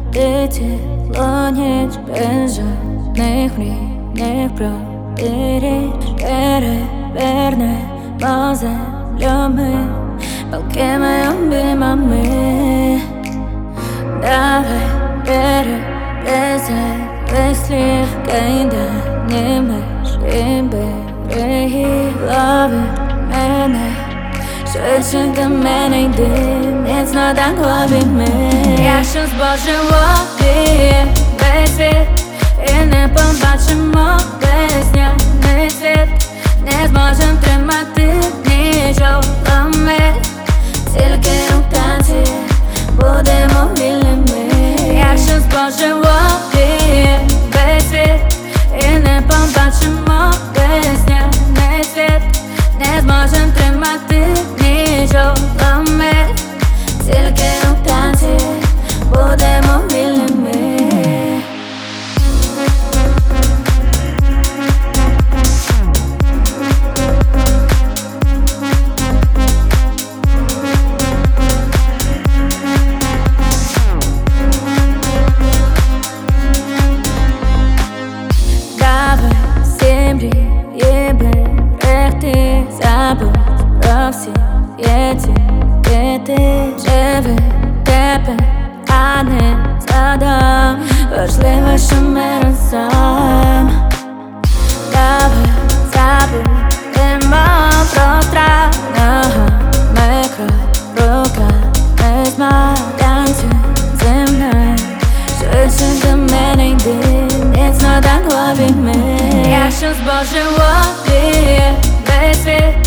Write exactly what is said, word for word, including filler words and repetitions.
Летіла ніч без жодних мрій, не проберіж, перевернемо землями, палкими обіймами. Давай переплезай весь слів, кайдані межі береги, лови мене, швидше до мене йди, міцно так обійми. Якщо збожимо весь світ і не побачимо весняний світ, не зможем тримати нічого ми, тільки у танці будемо вільними. Якщо збожимо весь світ і не побачимо весняний світ, не зможем тримати нічого ми, тільки у танці будемо вільними. Давай всі мрії берегти, забудь про всі є тільки ти. Живи тебе, а не задам, важливо, що ми разом. Давай забудемо про страх, ногами крок, руками змах, танцюй зі мною, швидше до мене йди, міцно так обійми. Якщо збожимо весь світ